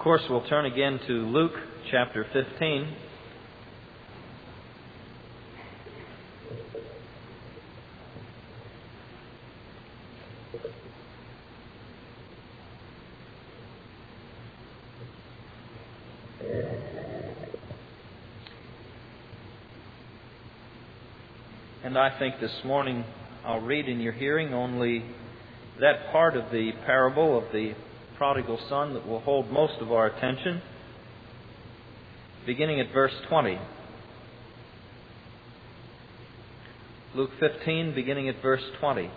course, we'll turn again to Luke chapter 15. And I think this morning I'll read in your hearing only that part of the parable of the prodigal son that will hold most of our attention, beginning at verse 20. Luke 15, beginning at verse 20.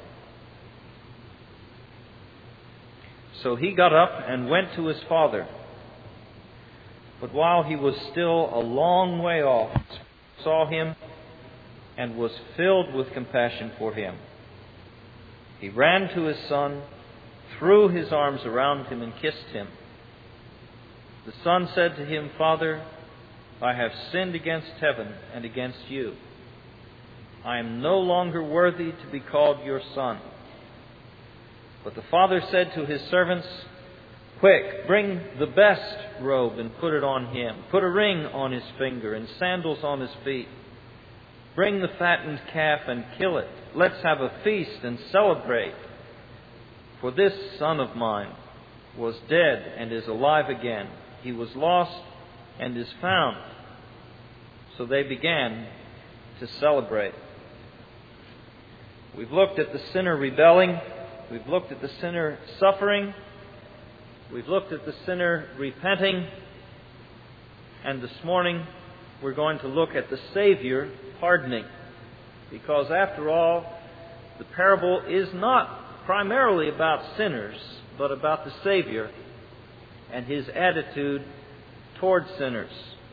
So he got up and went to his father. But while he was still a long way off, saw him and was filled with compassion for him. He ran to his son, threw his arms around him, and kissed him. The son said to him, "Father, I have sinned against heaven and against you. I am no longer worthy to be called your son." But the father said to his servants, "Quick, bring the best robe and put it on him. Put a ring on his finger and sandals on his feet. Bring the fattened calf and kill it. Let's have a feast and celebrate. For this son of mine was dead and is alive again. He was lost and is found." So they began to celebrate. We've looked at the sinner rebelling. We've looked at the sinner suffering. We've looked at the sinner repenting. And this morning we're going to look at the Savior pardoning. Because after all, the parable is not primarily about sinners, but about the Savior and His attitude toward sinners.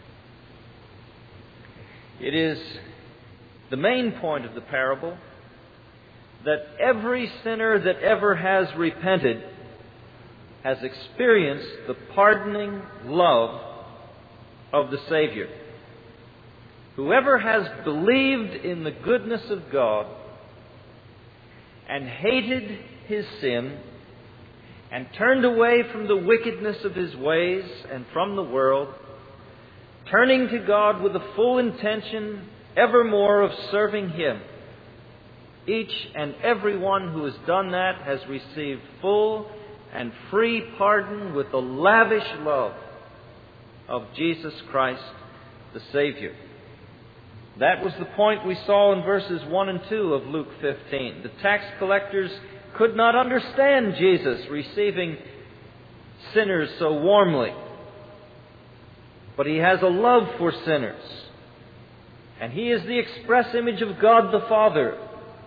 It is the main point of the parable that every sinner that ever has repented has experienced the pardoning love of the Savior. Whoever has believed in the goodness of God and hated his sin and turned away from the wickedness of his ways and from the world, turning to God with the full intention evermore of serving Him, each and every one who has done that has received full and free pardon with the lavish love of Jesus Christ, the Savior. That was the point we saw in verses 1 and 2 of Luke 15. The tax collectors could not understand Jesus receiving sinners so warmly. But He has a love for sinners. And He is the express image of God the Father.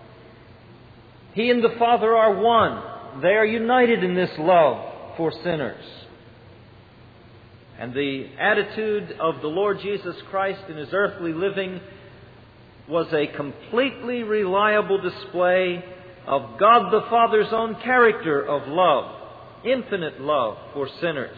He and the Father are one. They are united in this love for sinners. And the attitude of the Lord Jesus Christ in His earthly living was a completely reliable display of God the Father's own character of love, infinite love for sinners.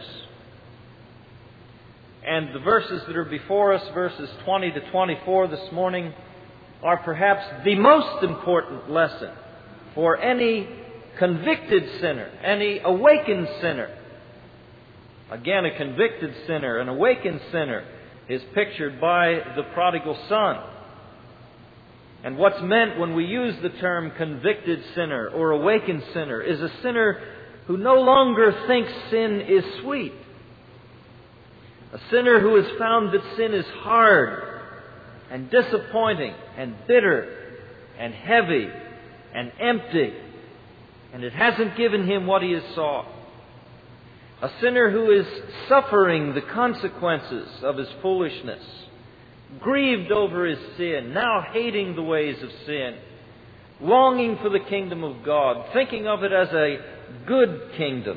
And the verses that are before us, verses 20 to 24 this morning, are perhaps the most important lesson for any convicted sinner, any awakened sinner. Again, a convicted sinner, an awakened sinner, is pictured by the prodigal son. And what's meant when we use the term convicted sinner or awakened sinner is a sinner who no longer thinks sin is sweet. A sinner who has found that sin is hard and disappointing and bitter and heavy and empty, and it hasn't given him what he has sought. A sinner who is suffering the consequences of his foolishness, grieved over his sin, now hating the ways of sin, longing for the kingdom of God, thinking of it as a good kingdom.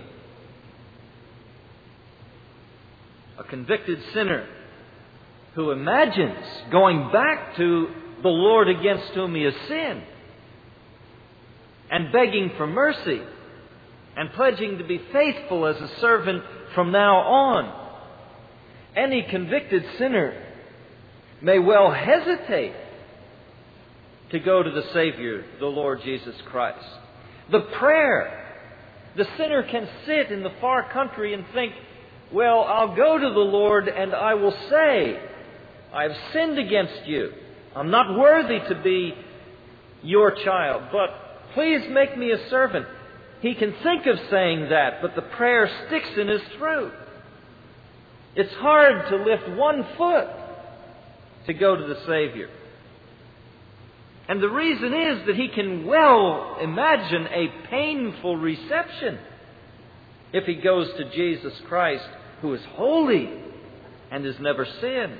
A convicted sinner who imagines going back to the Lord against whom he has sinned and begging for mercy and pledging to be faithful as a servant from now on. Any convicted sinner may well hesitate to go to the Savior, the Lord Jesus Christ. The prayer. The sinner can sit in the far country and think, well, I'll go to the Lord and I will say, I have sinned against you. I'm not worthy to be your child, but please make me a servant. He can think of saying that, but the prayer sticks in his throat. It's hard to lift one foot to go to the Savior. And the reason is that he can well imagine a painful reception if he goes to Jesus Christ, who is holy and has never sinned.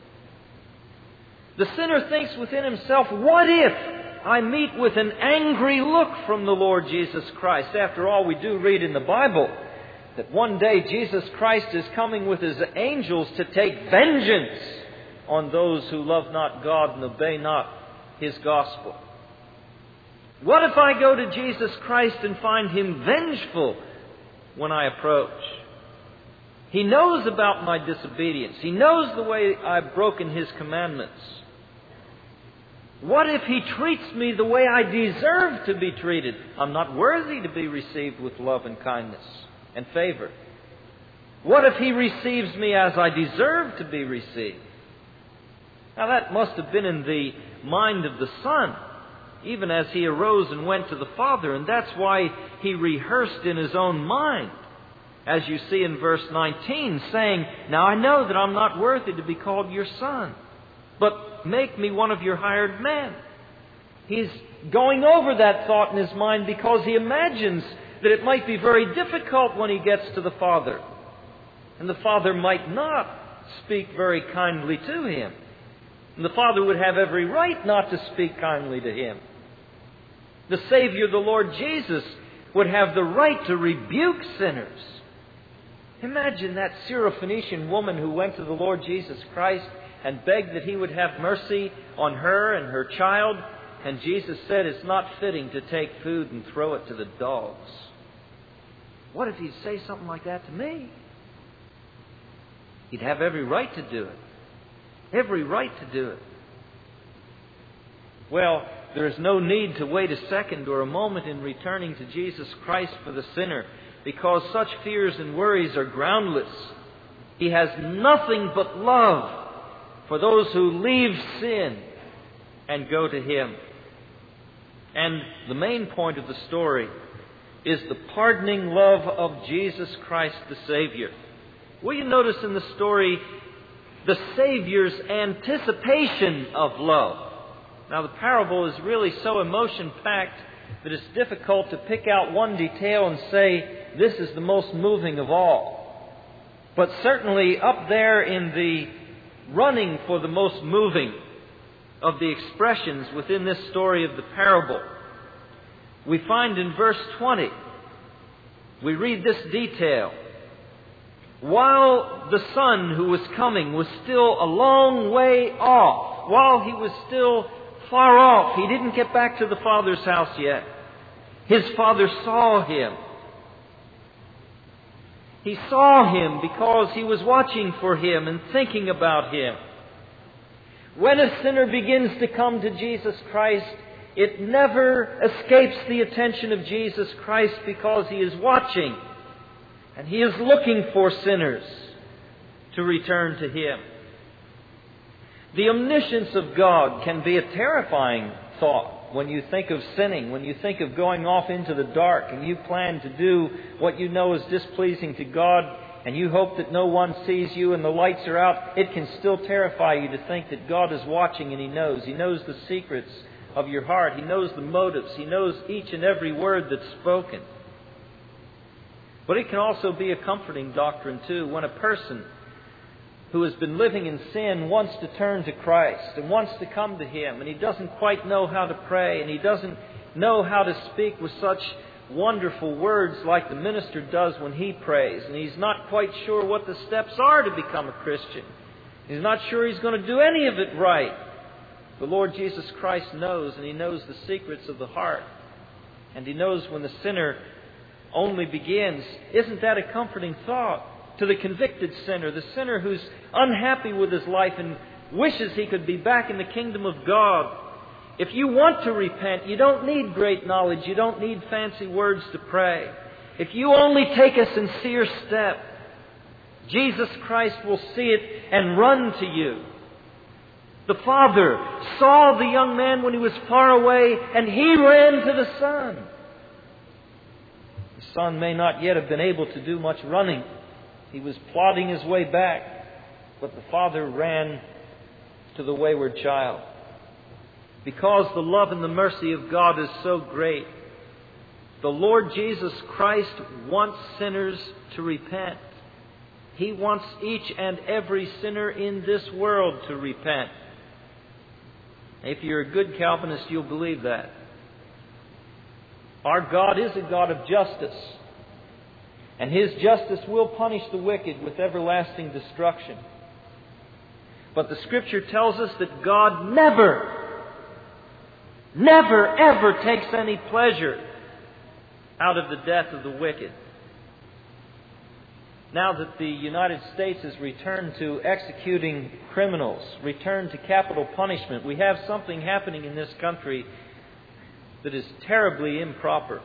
The sinner thinks within himself, what if I meet with an angry look from the Lord Jesus Christ? After all, we do read in the Bible that one day Jesus Christ is coming with His angels to take vengeance on those who love not God and obey not His gospel. What if I go to Jesus Christ and find Him vengeful when I approach? He knows about my disobedience. He knows the way I've broken His commandments. What if He treats me the way I deserve to be treated? I'm not worthy to be received with love and kindness and favor. What if He receives me as I deserve to be received? Now that must have been in the mind of the Son, even as He arose and went to the Father, and that's why He rehearsed in His own mind, as you see in verse 19, saying, now I know that I'm not worthy to be called your son, but make me one of your hired men. He's going over that thought in his mind because he imagines that it might be very difficult when he gets to the Father. And the Father might not speak very kindly to him. And the Father would have every right not to speak kindly to him. The Savior, the Lord Jesus, would have the right to rebuke sinners. Imagine that Syrophoenician woman who went to the Lord Jesus Christ and begged that He would have mercy on her and her child. And Jesus said, it's not fitting to take food and throw it to the dogs. What if He'd say something like that to me? He'd have every right to do it. Every right to do it. Well, there is no need to wait a second or a moment in returning to Jesus Christ for the sinner, because such fears and worries are groundless. He has nothing but love for those who leave sin and go to Him. And the main point of the story is the pardoning love of Jesus Christ the Savior. Will you notice in the story the Savior's anticipation of love? Now, the parable is really so emotion-packed that it's difficult to pick out one detail and say, this is the most moving of all. But certainly up there in the running for the most moving of the expressions within this story of the parable, we find in verse 20, we read this detail. While the son who was coming was still a long way off, while he was still far off, he didn't get back to the Father's house yet. His Father saw him. He saw him because He was watching for him and thinking about him. When a sinner begins to come to Jesus Christ, it never escapes the attention of Jesus Christ, because He is watching and He is looking for sinners to return to Him. The omniscience of God can be a terrifying thought when you think of sinning, when you think of going off into the dark and you plan to do what you know is displeasing to God, and you hope that no one sees you and the lights are out. It can still terrify you to think that God is watching and He knows. He knows the secrets of your heart. He knows the motives. He knows each and every word that's spoken. But it can also be a comforting doctrine too, when a person who has been living in sin wants to turn to Christ and wants to come to Him, and he doesn't quite know how to pray, and he doesn't know how to speak with such wonderful words like the minister does when he prays, and he's not quite sure what the steps are to become a Christian. He's not sure he's going to do any of it right. The Lord Jesus Christ knows, and He knows the secrets of the heart, and He knows when the sinner only begins. Isn't that a comforting thought to the convicted sinner, the sinner who's unhappy with his life and wishes he could be back in the kingdom of God? If you want to repent, you don't need great knowledge. You don't need fancy words to pray. If you only take a sincere step Jesus Christ will see it and run to you. The Father saw the young man when he was far away, and He ran to the Son. The Son may not yet have been able to do much running. He was plodding his way back, but the Father ran to the wayward child. Because the love and the mercy of God is so great, the Lord Jesus Christ wants sinners to repent. He wants each and every sinner in this world to repent. If you're a good Calvinist, you'll believe that. Our God is a God of justice, and His justice will punish the wicked with everlasting destruction. But the Scripture tells us that God never, ever takes any pleasure out of the death of the wicked. Now that the United States has returned to executing criminals, returned to capital punishment, we have something happening in this country that is terribly improper.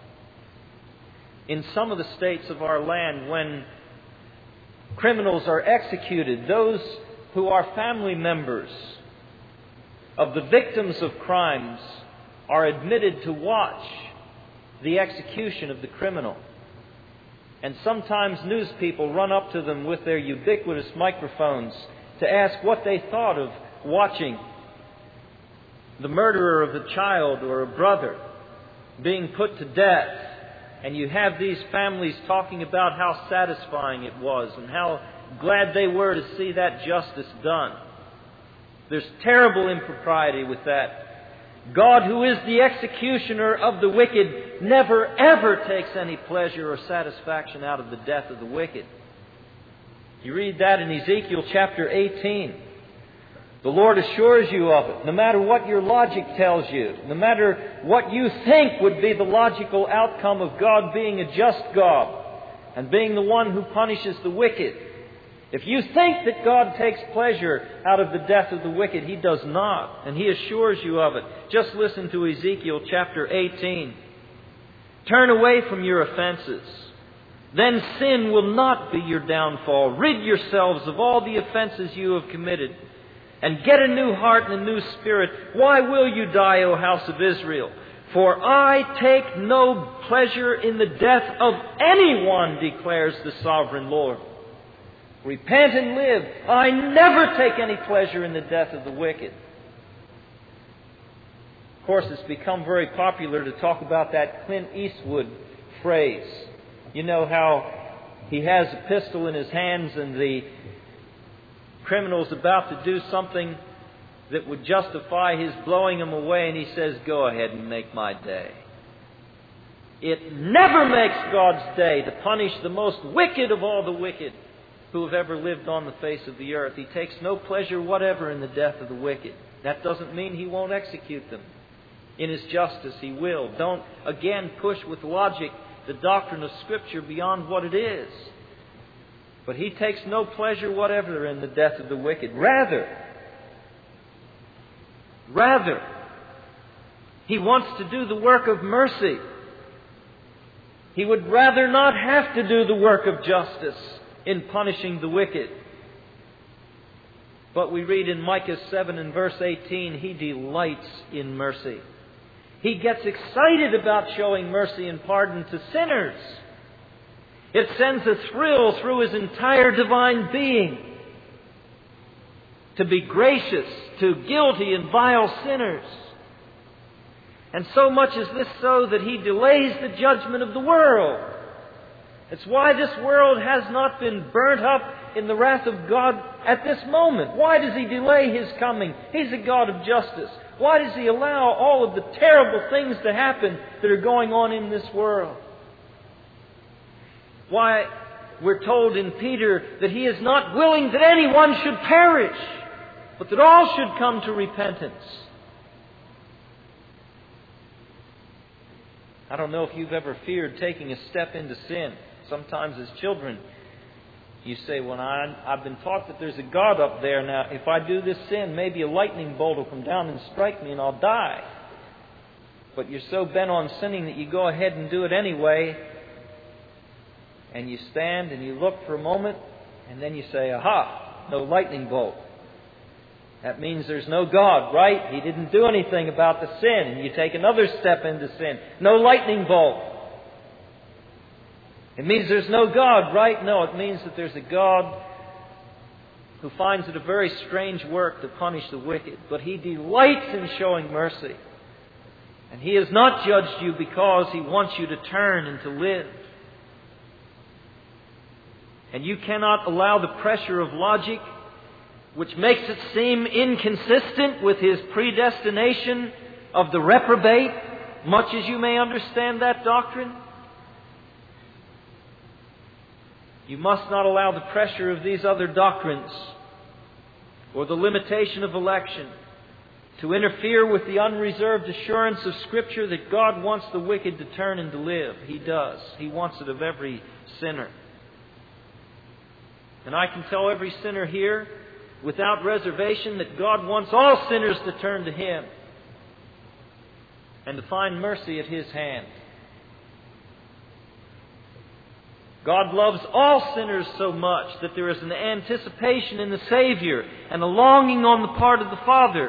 In some of the states of our land, when criminals are executed, those who are family members of the victims of crimes are admitted to watch the execution of the criminal. And sometimes news people run up to them with their ubiquitous microphones to ask what they thought of watching the murderer of a child or a brother being put to death. And you have these families talking about how satisfying it was and how glad they were to see that justice done. There's terrible impropriety with that. God, who is the executioner of the wicked, never ever takes any pleasure or satisfaction out of the death of the wicked. You read that in Ezekiel chapter 18. The Lord assures you of it, no matter what your logic tells you, no matter what you think would be the logical outcome of God being a just God and being the one who punishes the wicked. If you think that God takes pleasure out of the death of the wicked, He does not, and He assures you of it. Just listen to Ezekiel chapter 18. Turn away from your offenses. Then sin will not be your downfall. Rid yourselves of all the offenses you have committed, and get a new heart and a new spirit. Why will you die, O house of Israel? For I take no pleasure in the death of anyone, declares the sovereign Lord. Repent and live. I never take any pleasure in the death of the wicked. Of course, it's become very popular to talk about that Clint Eastwood phrase. You know how he has a pistol in his hands and the criminal's about to do something that would justify his blowing him away, and he says, "Go ahead and make my day." It never makes God's day to punish the most wicked of all the wicked who have ever lived on the face of the earth. He takes no pleasure whatever in the death of the wicked. That doesn't mean He won't execute them. In His justice, He will. Don't again push with logic the doctrine of Scripture beyond what it is. But He takes no pleasure whatever in the death of the wicked. Rather, He wants to do the work of mercy. He would rather not have to do the work of justice in punishing the wicked. But we read in Micah 7 and verse 18, He delights in mercy. He gets excited about showing mercy and pardon to sinners. It sends a thrill through His entire divine being to be gracious to guilty and vile sinners. And so much is this so that He delays the judgment of the world. It's why this world has not been burnt up in the wrath of God at this moment. Why does He delay His coming? He's a God of justice. Why does He allow all of the terrible things to happen that are going on in this world? Why, we're told in Peter that He is not willing that anyone should perish, but that all should come to repentance. I don't know if you've ever feared taking a step into sin. Sometimes as children, you say, well, I've been taught that there's a God up there. Now, if I do this sin, maybe a lightning bolt will come down and strike me and I'll die. But you're so bent on sinning that you go ahead and do it anyway. And you stand and you look for a moment And then you say, aha, no lightning bolt. That means there's no God, right? He didn't do anything about the sin. And you take another step into sin. No lightning bolt. It means there's no God, right? No, it means that there's a God who finds it a very strange work to punish the wicked. But He delights in showing mercy. And He has not judged you because He wants you to turn and to live. And you cannot allow the pressure of logic, which makes it seem inconsistent with His predestination of the reprobate, much as you may understand that doctrine. You must not allow the pressure of these other doctrines or the limitation of election to interfere with the unreserved assurance of Scripture that God wants the wicked to turn and to live. He does. He wants it of every sinner. And I can tell every sinner here, without reservation, that God wants all sinners to turn to Him and to find mercy at His hand. God loves all sinners so much that there is an anticipation in the Savior and a longing on the part of the Father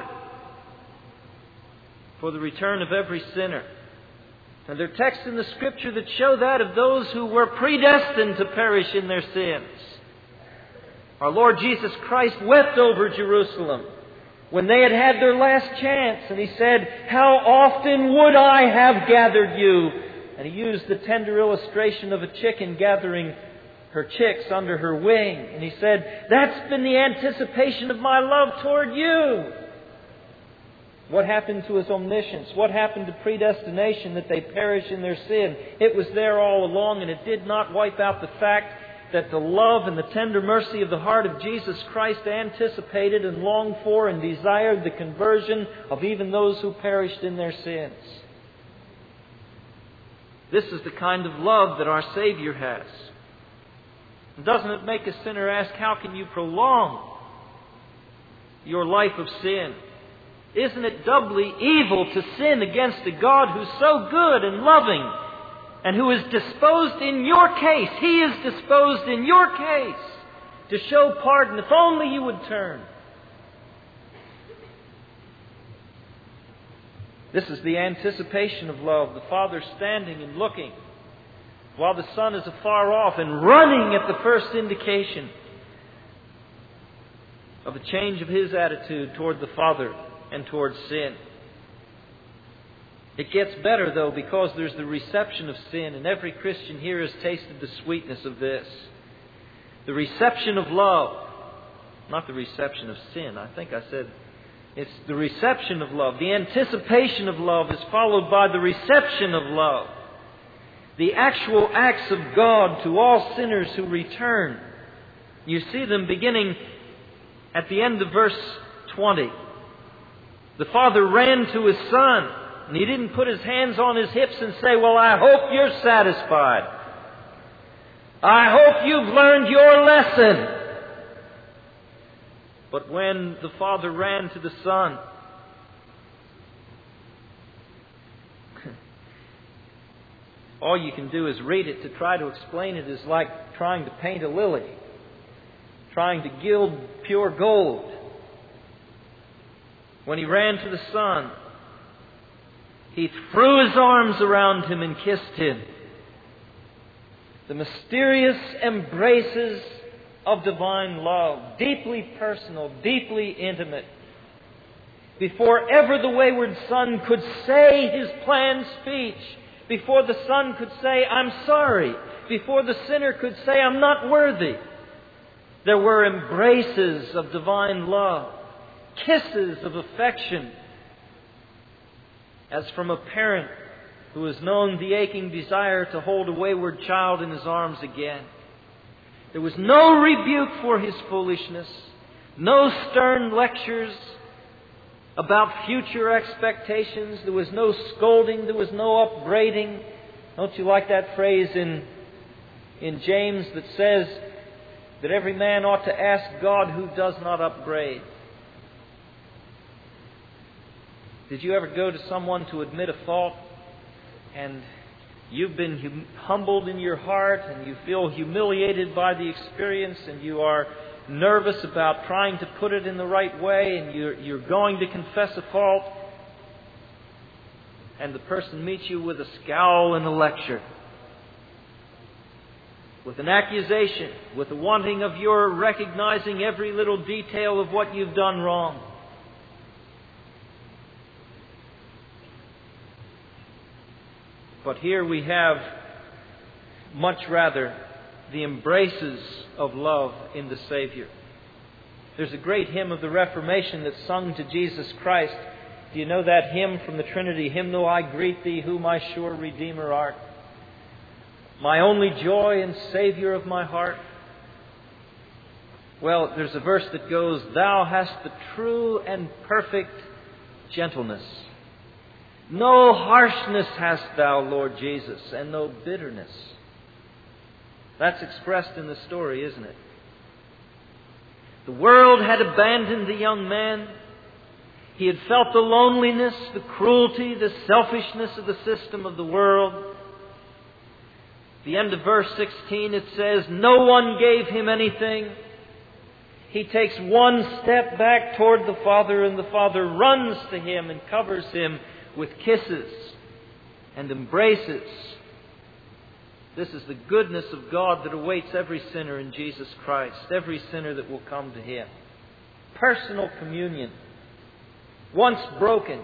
for the return of every sinner. And there are texts in the Scripture that show that of those who were predestined to perish in their sins. Our Lord Jesus Christ wept over Jerusalem when they had had their last chance. And He said, "How often would I have gathered you?" And He used the tender illustration of a chicken gathering her chicks under her wing. And He said, "That's been the anticipation of my love toward you." What happened to His omniscience? What happened to predestination that they perish in their sin? It was there all along, and it did not wipe out the fact that the love and the tender mercy of the heart of Jesus Christ anticipated and longed for and desired the conversion of even those who perished in their sins. This is the kind of love that our Savior has. And doesn't it make a sinner ask, how can you prolong your life of sin? Isn't it doubly evil to sin against a God who's so good and loving and who is disposed in your case? He is disposed in your case to show pardon if only you would turn. This is the anticipation of love, the Father standing and looking while the Son is afar off and running at the first indication of a change of His attitude toward the Father and towards sin. It gets better, though, because there's the reception of sin, and every Christian here has tasted the sweetness of this. The reception of love, not the reception of sin. I think I said it's the reception of love. The anticipation of love is followed by the reception of love. The actual acts of God to all sinners who return. You see them beginning at the end of verse 20. The Father ran to His Son, and He didn't put His hands on His hips and say, "Well, I hope you're satisfied. I hope you've learned your lesson." But when the Father ran to the Son, all you can do is read it. To try to explain it is like trying to paint a lily, trying to gild pure gold. When He ran to the Son, He threw His arms around Him and kissed Him. The mysterious embraces of divine love, deeply personal, deeply intimate. Before ever the wayward son could say his planned speech, before the son could say, "I'm sorry," before the sinner could say, "I'm not worthy," there were embraces of divine love, kisses of affection, as from a parent who has known the aching desire to hold a wayward child in his arms again. There was no rebuke for his foolishness, no stern lectures about future expectations. There was no scolding, there was no upbraiding. Don't you like that phrase in James that says that every man ought to ask God who does not upbraid? Did you ever go to someone to admit a fault and You've been humbled in your heart, and you feel humiliated by the experience, and you are nervous about trying to put it in the right way, and you're going to confess a fault, and the person meets you with a scowl and a lecture, with an accusation, with a wanting of your recognizing every little detail of what you've done wrong. But here we have much rather the embraces of love in the Savior. There's a great hymn of the Reformation that's sung to Jesus Christ. Do you know that hymn from the Trinity hymnal? I greet Thee, who my sure Redeemer art, my only joy and Savior of my heart. Well, there's a verse that goes, Thou hast the true and perfect gentleness. No harshness hast Thou, Lord Jesus, and no bitterness. That's expressed in the story, isn't it? The world had abandoned the young man. He had felt the loneliness, the cruelty, the selfishness of the system of the world. At the end of verse 16 it says, no one gave him anything. He takes one step back toward the Father, and the Father runs to him and covers him with kisses and embraces. This is the goodness of God that awaits every sinner in Jesus Christ, every sinner that will come to Him. Personal communion, once broken,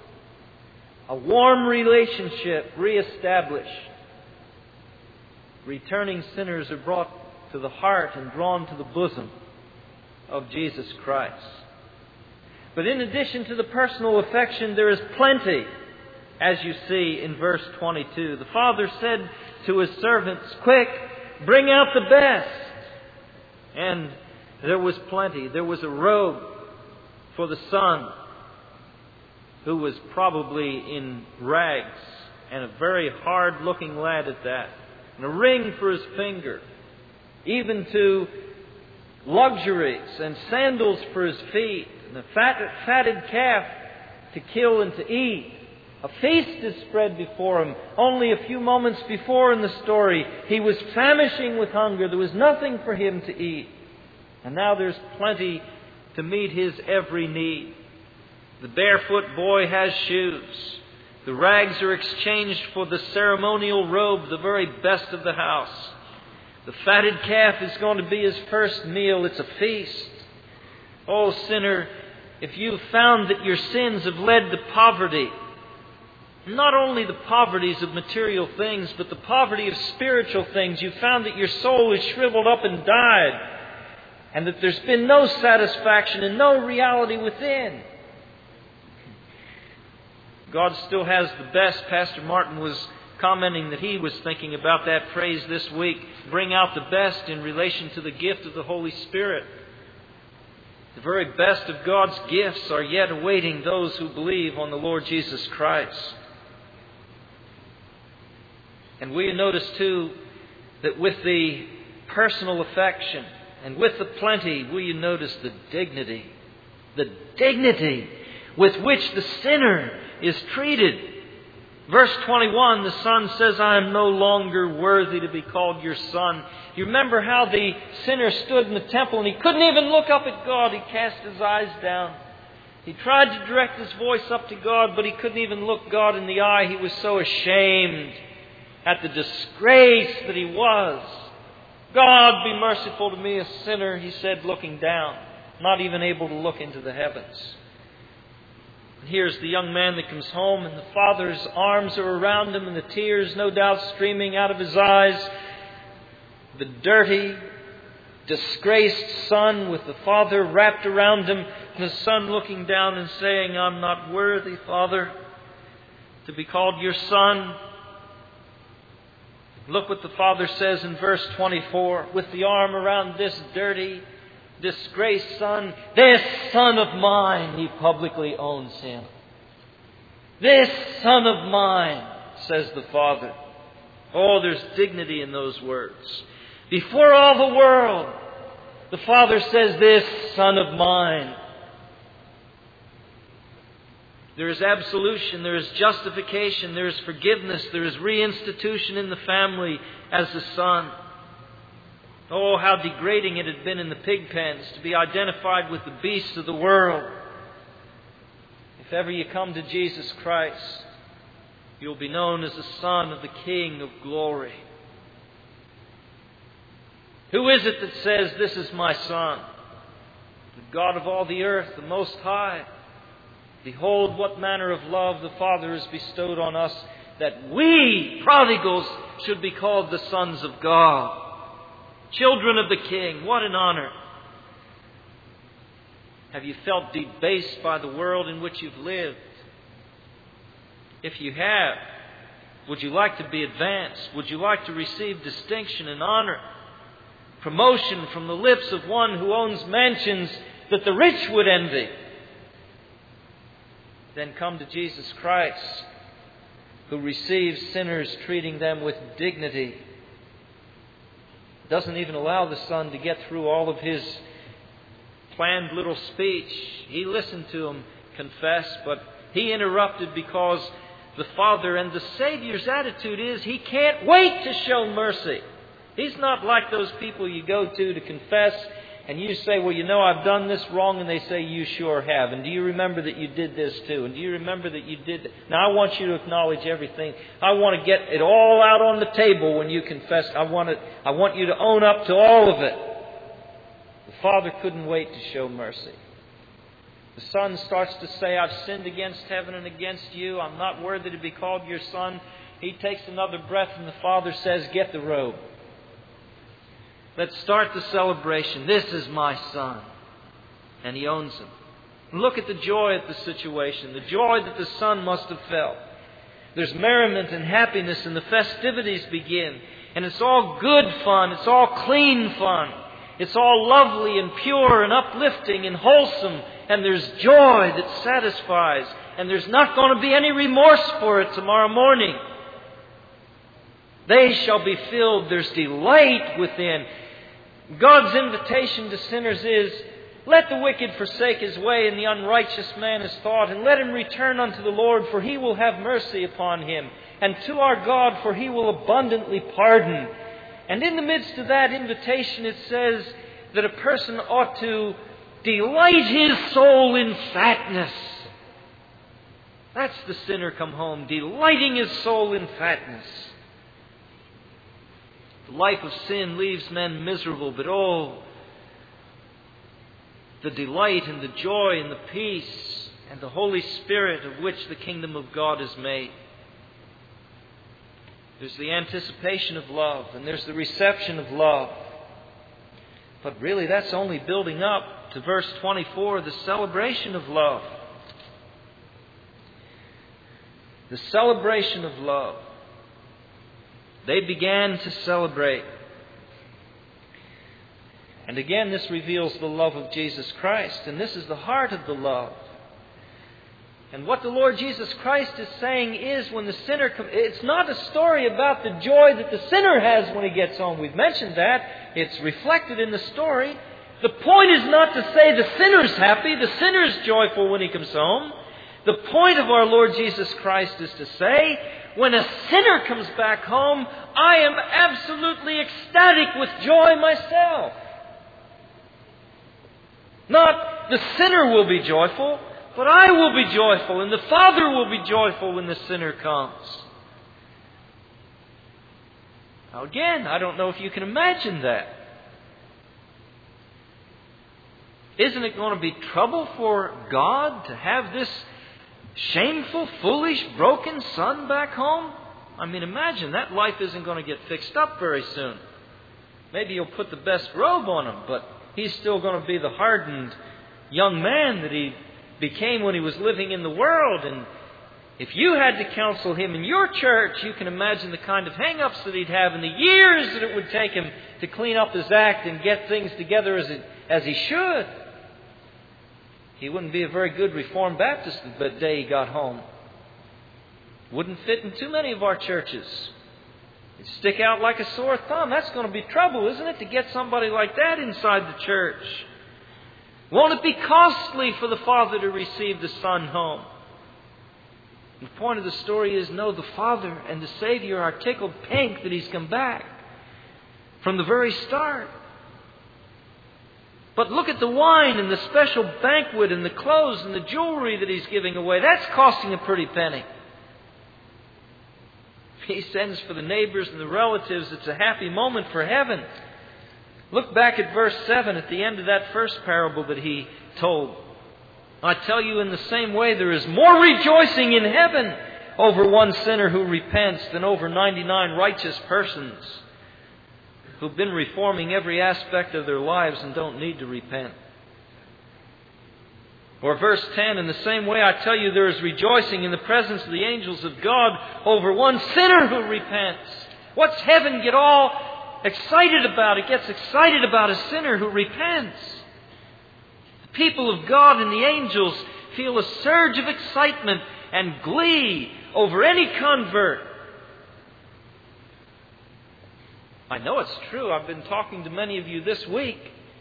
a warm relationship reestablished. Returning sinners are brought to the heart and drawn to the bosom of Jesus Christ. But in addition to the personal affection, there is plenty, as you see in verse 22. The Father said to His servants, quick, bring out the best. And there was plenty. There was a robe for the son, who was probably in rags, and a very hard-looking lad at that, and a ring for his finger, even to luxuries and sandals for his feet, and a fatted calf to kill and to eat. A feast is spread before him. Only a few moments before in the story, he was famishing with hunger. There was nothing for him to eat. And now there's plenty to meet his every need. The barefoot boy has shoes. The rags are exchanged for the ceremonial robe, the very best of the house. The fatted calf is going to be his first meal. It's a feast. Oh, sinner, if you've found that your sins have led to poverty, not only the poverties of material things, but the poverty of spiritual things, you've found that your soul is shriveled up and died, and that there's been no satisfaction and no reality within. God still has the best. Pastor Martin was commenting that he was thinking about that phrase this week, bring out the best in relation to the gift of the Holy Spirit. The very best of God's gifts are yet awaiting those who believe on the Lord Jesus Christ. And we notice too that with the personal affection and with the plenty, we notice the dignity with which the sinner is treated. Verse 21, the Son says, I am no longer worthy to be called your son. You remember how the sinner stood in the temple and he couldn't even look up at God. He cast his eyes down. He tried to direct his voice up to God, but he couldn't even look God in the eye. He was so ashamed at the disgrace that he was. God, be merciful to me, a sinner, he said, looking down, not even able to look into the heavens. Here's the young man that comes home, and the father's arms are around him, and the tears no doubt streaming out of his eyes. The dirty, disgraced son with the father wrapped around him, and the son looking down and saying, I'm not worthy, Father, to be called your son. Look what the father says in verse 24, with the arm around this dirty, disgraced son. This son of mine, he publicly owns him. This son of mine, says the Father. Oh, there's dignity in those words. Before all the world, the Father says, this son of mine. There is absolution, there is justification, there is forgiveness, there is reinstitution in the family as a son. Oh, how degrading it had been in the pig pens to be identified with the beasts of the world. If ever you come to Jesus Christ, you'll be known as the son of the King of glory. Who is it that says, "This is my son"? The God of all the earth, the Most High. Behold, what manner of love the Father has bestowed on us, that we, prodigals, should be called the sons of God. Children of the King, what an honor. Have you felt debased by the world in which you've lived? If you have, would you like to be advanced? Would you like to receive distinction and honor? Promotion from the lips of one who owns mansions that the rich would envy? Then come to Jesus Christ, who receives sinners, treating them with dignity. Doesn't even allow the Son to get through all of his planned little speech. He listened to him confess, but he interrupted because the Father and the Savior's attitude is he can't wait to show mercy. He's not like those people you go to confess, and you say, "Well, you know, I've done this wrong," and they say, "You sure have. And do you remember that you did this too? And do you remember that you did that?" Now, I want you to acknowledge everything. I want to get it all out on the table when you confess. I want you to own up to all of it. The Father couldn't wait to show mercy. The Son starts to say, "I've sinned against heaven and against you. I'm not worthy to be called your son." He takes another breath and the Father says, "Get the robe. Let's start the celebration. This is my son." And he owns him. Look at the joy of the situation, the joy that the son must have felt. There's merriment and happiness, and the festivities begin. And it's all good fun. It's all clean fun. It's all lovely and pure and uplifting and wholesome. And there's joy that satisfies. And there's not going to be any remorse for it tomorrow morning. They shall be filled. There's delight within. God's invitation to sinners is, "Let the wicked forsake his way and the unrighteous man his thought, and let him return unto the Lord, for he will have mercy upon him, and to our God, for he will abundantly pardon." And in the midst of that invitation, it says that a person ought to delight his soul in fatness. That's the sinner come home, delighting his soul in fatness. The life of sin leaves men miserable, but oh, the delight and the joy and the peace and the Holy Spirit of which the kingdom of God is made. There's the anticipation of love, and there's the reception of love. But really, that's only building up to verse 24, the celebration of love. The celebration of love. They began to celebrate. And again, this reveals the love of Jesus Christ. And this is the heart of the love. And what the Lord Jesus Christ is saying is, when the sinner comes, it's not a story about the joy that the sinner has when he gets home. We've mentioned that. It's reflected in the story. The point is not to say the sinner's happy, the sinner's joyful when he comes home. The point of our Lord Jesus Christ is to say, when a sinner comes back home, I am absolutely ecstatic with joy myself. Not the sinner will be joyful, but I will be joyful, and the Father will be joyful when the sinner comes. Now again, I don't know if you can imagine that. Isn't it going to be trouble for God to have this shameful, foolish, broken son back home? I mean, imagine that life isn't going to get fixed up very soon. Maybe he'll put the best robe on him, but he's still going to be the hardened young man that he became when he was living in the world. And if you had to counsel him in your church, you can imagine the kind of hang-ups that he'd have and the years that it would take him to clean up his act and get things together as he should. He wouldn't be a very good Reformed Baptist the day he got home. Wouldn't fit in too many of our churches. It'd stick out like a sore thumb. That's going to be trouble, isn't it, to get somebody like that inside the church? Won't it be costly for the Father to receive the Son home? The point of the story is, no, the Father and the Savior are tickled pink that He's come back from the very start. But look at the wine and the special banquet and the clothes and the jewelry that He's giving away. That's costing a pretty penny. He sends for the neighbors and the relatives. It's a happy moment for heaven. Look back at verse 7 at the end of that first parable that He told. I tell you, in the same way, there is more rejoicing in heaven over one sinner who repents than over 99 righteous persons who've been reforming every aspect of their lives and don't need to repent. Or verse 10, in the same way, I tell you, there is rejoicing in the presence of the angels of God over one sinner who repents. What's heaven get all excited about? It gets excited about a sinner who repents. The people of God and the angels feel a surge of excitement and glee over any convert. I know it's true. I've been talking to many of you this week.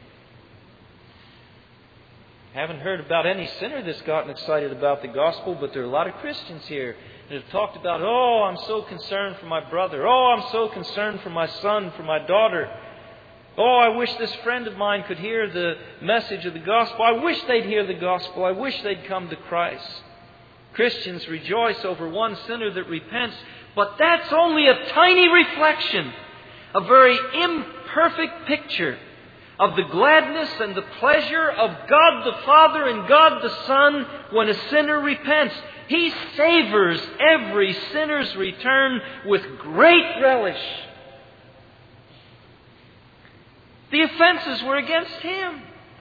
Haven't heard about any sinner that's gotten excited about the gospel, but there are a lot of Christians here that have talked about, oh, I'm so concerned for my brother. Oh, I'm so concerned for my son, for my daughter. Oh, I wish this friend of mine could hear the message of the gospel. I wish they'd hear the gospel. I wish they'd come to Christ. Christians rejoice over one sinner that repents, but that's only a tiny reflection, a very imperfect picture of the gladness and the pleasure of God the Father and God the Son when a sinner repents. He savors every sinner's return with great relish. The offenses were against Him.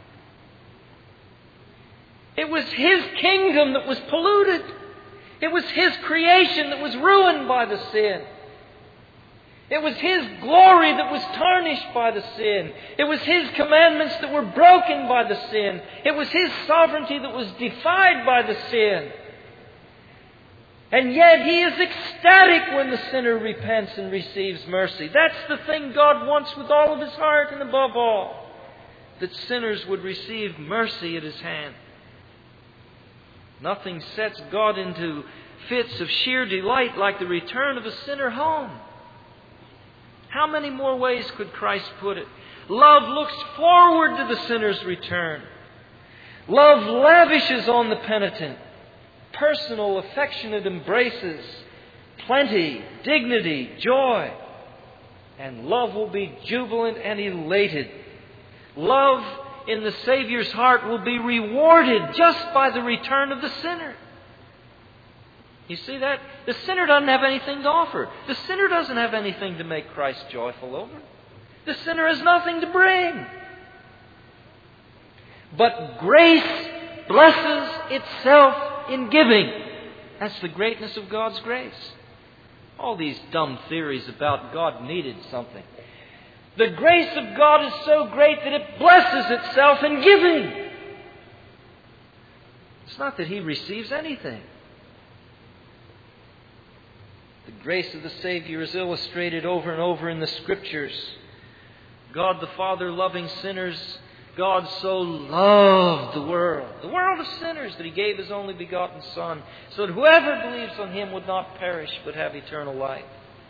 It was His kingdom that was polluted. It was His creation that was ruined by the sin. It was His glory that was tarnished by the sin. It was His commandments that were broken by the sin. It was His sovereignty that was defied by the sin. And yet He is ecstatic when the sinner repents and receives mercy. That's the thing God wants with all of His heart, and above all, that sinners would receive mercy at His hand. Nothing sets God into fits of sheer delight like the return of a sinner home. How many more ways could Christ put it? Love looks forward to the sinner's return. Love lavishes on the penitent. Personal, affectionate embraces, plenty, dignity, joy. And love will be jubilant and elated. Love in the Savior's heart will be rewarded just by the return of the sinner. You see that? The sinner doesn't have anything to offer. The sinner doesn't have anything to make Christ joyful over. The sinner has nothing to bring. But grace blesses itself in giving. That's the greatness of God's grace. All these dumb theories about God needed something. The grace of God is so great that it blesses itself in giving. It's not that He receives anything. The grace of the Savior is illustrated over and over in the Scriptures. God the Father loving sinners. God so loved the world of sinners, that He gave His only begotten Son, so that whoever believes on Him would not perish but have eternal life.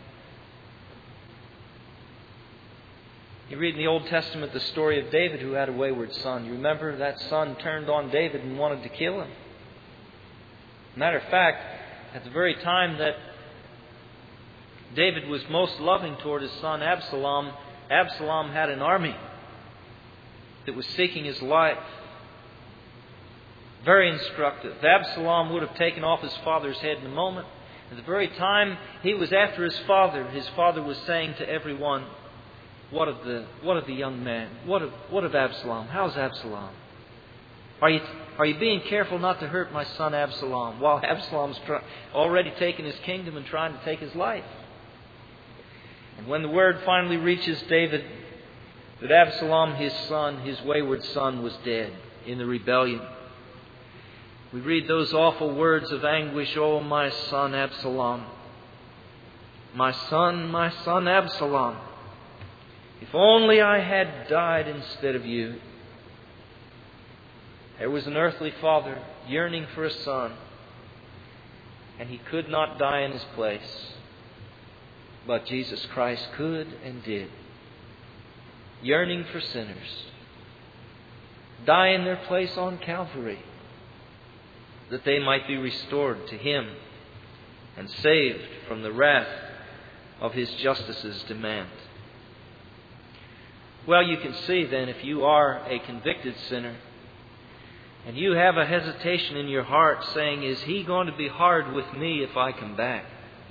You read in the Old Testament the story of David who had a wayward son. You remember that son turned on David and wanted to kill him. Matter of fact, at the very time that David was most loving toward his son Absalom, Absalom had an army that was seeking his life. Very instructive. Absalom would have taken off his father's head in a moment. At the very time he was after his father was saying to everyone, What of the young man? What of Absalom? How's Absalom? Are you being careful not to hurt my son Absalom, while Absalom's already taken his kingdom and trying to take his life? And when the word finally reaches David that Absalom, his son, his wayward son, was dead in the rebellion, we read those awful words of anguish, "Oh, my son Absalom, my son Absalom, if only I had died instead of you." There was an earthly father yearning for a son. and He could not die in His place. But Jesus Christ could and did, yearning for sinners, die in their place on Calvary, that they might be restored to Him and saved from the wrath of His justice's demand. Well, you can see then, if you are a convicted sinner and you have a hesitation in your heart saying, is He going to be hard with me if I come back?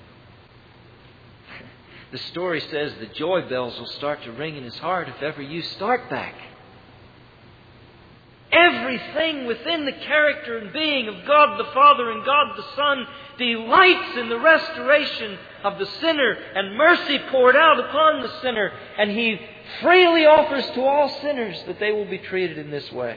The story says the joy bells will start to ring in His heart if ever you start back. Everything within the character and being of God the Father and God the Son delights in the restoration of the sinner and mercy poured out upon the sinner. And He freely offers to all sinners that they will be treated in this way.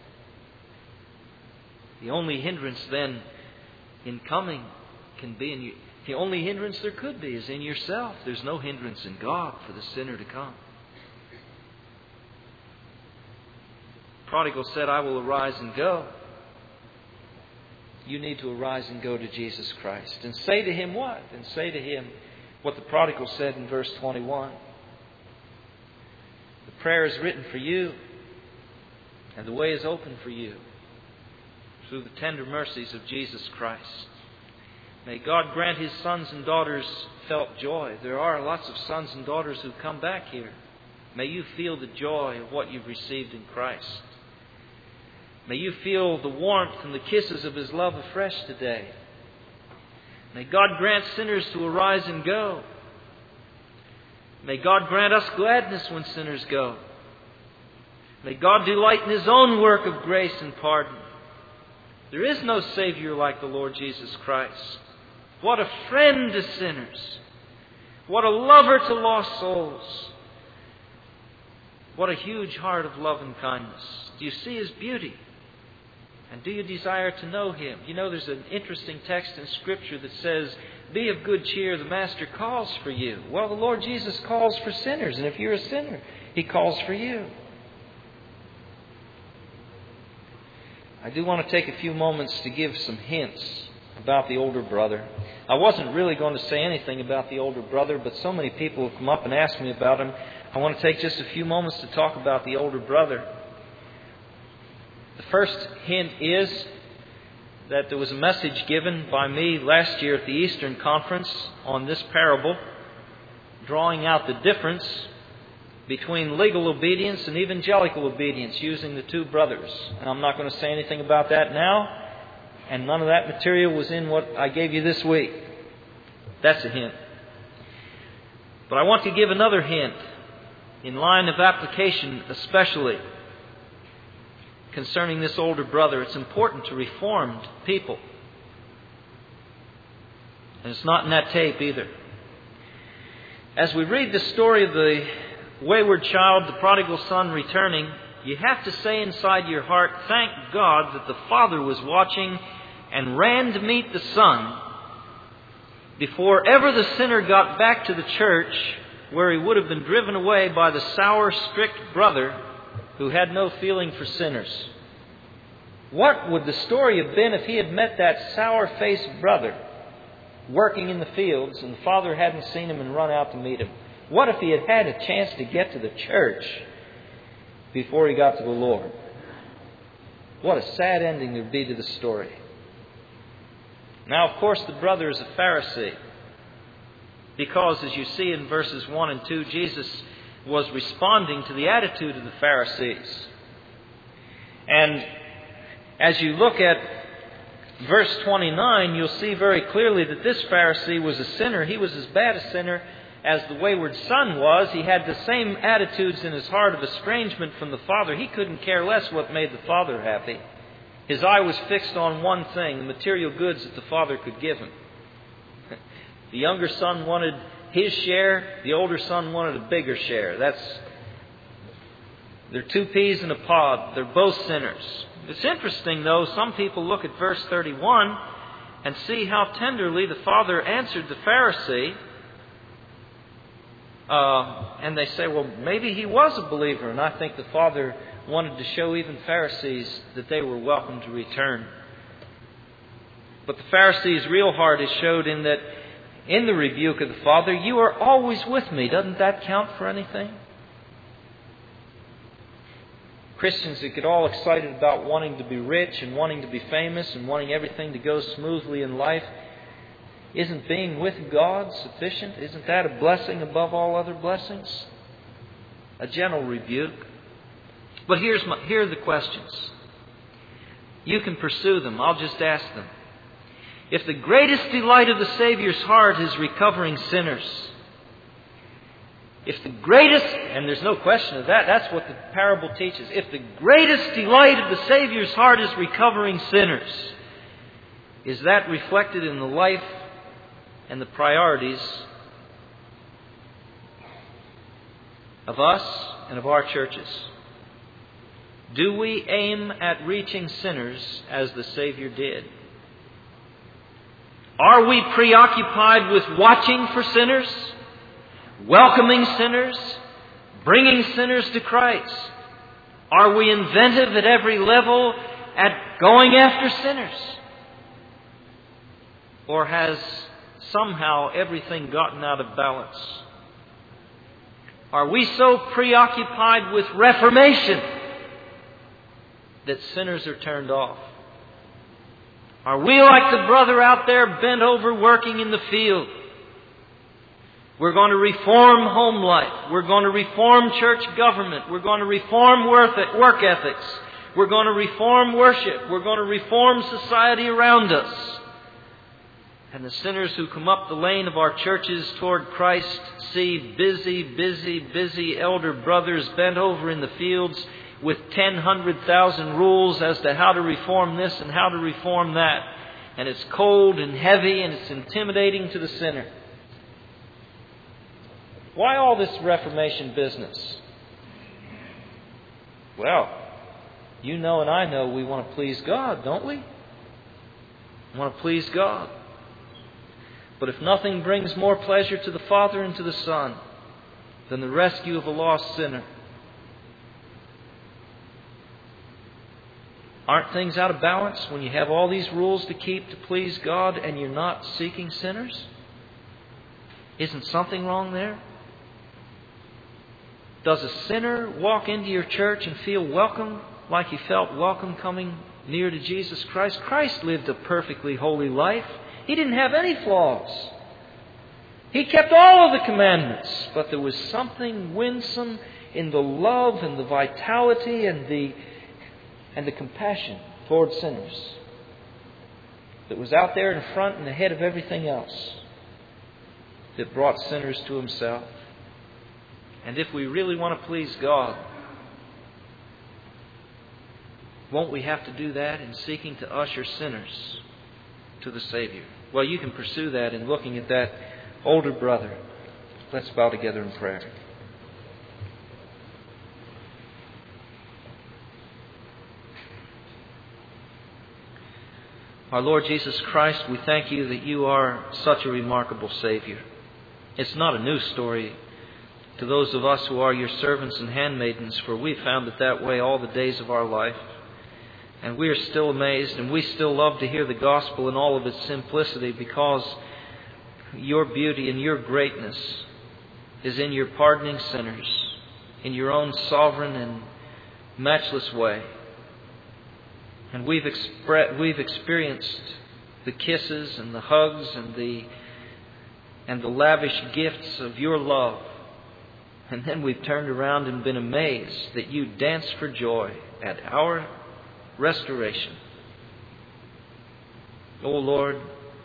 The only hindrance then in coming can be in you. The only hindrance there could be is in yourself. There's no hindrance in God for the sinner to come. Prodigal said, I will arise and go. You need to arise and go to Jesus Christ. And say to Him what? And say to Him what the prodigal said in verse 21. The prayer is written for you, and the way is open for you through the tender mercies of Jesus Christ. May God grant His sons and daughters felt joy. There are lots of sons and daughters who come back here. May you feel the joy of what you've received in Christ. May you feel the warmth and the kisses of His love afresh today. May God grant sinners to arise and go. May God grant us gladness when sinners go. May God delight in His own work of grace and pardon. There is no Savior like the Lord Jesus Christ. What a friend to sinners. What a lover to lost souls. What a huge heart of love and kindness. Do you see His beauty? And do you desire to know Him? You know, there's an interesting text in Scripture that says, be of good cheer, the Master calls for you. Well, the Lord Jesus calls for sinners, and if you're a sinner, He calls for you. I do want to take a few moments to give some hints about the older brother. I wasn't really going to say anything about the older brother, but so many people have come up and asked me about him. I want to take just a few moments to talk about the older brother. The first hint is that there was a message given by me last year at the Eastern Conference on this parable, drawing out the difference between legal obedience and evangelical obedience using the two brothers. And I'm not going to say anything about that now, and none of that material was in what I gave you this week. That's a hint. But I want to give another hint in line of application, especially concerning this older brother. It's important to Reformed people. And it's not in that tape either. As we read the story of the wayward child, the prodigal son returning, you have to say inside your heart, thank God that the father was watching and ran to meet the son before ever the sinner got back to the church, where he would have been driven away by the sour, strict brother who had no feeling for sinners. What would the story have been if he had met that sour-faced brother working in the fields and the father hadn't seen him and run out to meet him? What if he had had a chance to get to the church before he got to the Lord? What a sad ending there would be to the story. Now, of course, the brother is a Pharisee, because, as you see in verses 1 and 2, Jesus was responding to the attitude of the Pharisees. And as you look at verse 29, you'll see very clearly that this Pharisee was a sinner. He was as bad a sinner as the wayward son was. He had the same attitudes in his heart of estrangement from the father. He couldn't care less what made the father happy. His eye was fixed on one thing, the material goods that the father could give him. The younger son wanted his share. The older son wanted a bigger share. They're two peas in a pod. They're both sinners. It's interesting, though, some people look at verse 31 and see how tenderly the father answered the Pharisee. And they say, well, maybe he was a believer. And I think the father wanted to show even Pharisees that they were welcome to return. But the Pharisees' real heart is showed in that, in the rebuke of the Father, you are always with me. Doesn't that count for anything? Christians that get all excited about wanting to be rich and wanting to be famous and wanting everything to go smoothly in life, isn't being with God sufficient? Isn't that a blessing above all other blessings? A gentle rebuke. But here are the questions. You can pursue them. I'll just ask them. If the greatest delight of the Savior's heart is recovering sinners, if the greatest, and there's no question of that, that's what the parable teaches. If the greatest delight of the Savior's heart is recovering sinners, is that reflected in the life and the priorities of us and of our churches? Do we aim at reaching sinners as the Savior did? Are we preoccupied with watching for sinners, welcoming sinners, bringing sinners to Christ? Are we inventive at every level at going after sinners? Or has somehow everything gotten out of balance? Are we so preoccupied with reformation that sinners are turned off? Are we like the brother out there bent over working in the field? We're going to reform home life. We're going to reform church government. We're going to reform work ethics. We're going to reform worship. We're going to reform society around us. And the sinners who come up the lane of our churches toward Christ see busy elder brothers bent over in the fields with 100,000 rules as to how to reform this and how to reform that. And it's cold and heavy and it's intimidating to the sinner. Why all this Reformation business? Well, you know and I know we want to please God, don't we? We want to please God. But if nothing brings more pleasure to the Father and to the Son than the rescue of a lost sinner, aren't things out of balance when you have all these rules to keep to please God and you're not seeking sinners? Isn't something wrong there? Does a sinner walk into your church and feel welcome like he felt welcome coming near to Jesus Christ? Christ lived a perfectly holy life. He didn't have any flaws. He kept all of the commandments, but there was something winsome in the love and the vitality and the compassion toward sinners that was out there in front and ahead of everything else that brought sinners to Himself. And if we really want to please God, won't we have to do that in seeking to usher sinners to the Savior? Well, you can pursue that in looking at that older brother. Let's bow together in prayer. Our Lord Jesus Christ, we thank You that You are such a remarkable Savior. It's not a new story to those of us who are Your servants and handmaidens, for we found it that way all the days of our life. And we are still amazed, and we still love to hear the gospel in all of its simplicity, because Your beauty and Your greatness is in Your pardoning sinners in Your own sovereign and matchless way. And we've experienced the kisses and the hugs and the lavish gifts of Your love. And then we've turned around and been amazed that You dance for joy at our restoration. Oh Lord,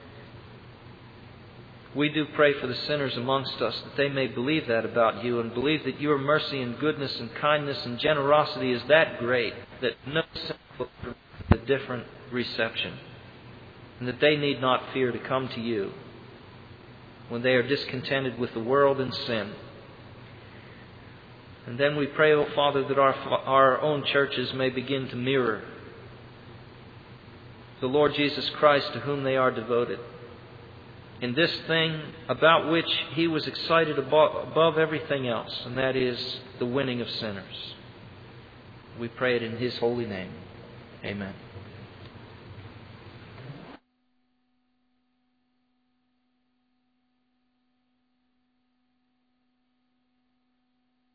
we do pray for the sinners amongst us, that they may believe that about You, and believe that Your mercy and goodness and kindness and generosity is that great that no sin will permit a different reception, and that they need not fear to come to You when they are discontented with the world and sin. And then we pray, O Father, that our own churches may begin to mirror the Lord Jesus Christ, to whom they are devoted, in this thing about which He was excited above everything else, and that is the winning of sinners. We pray it in His holy name. Amen.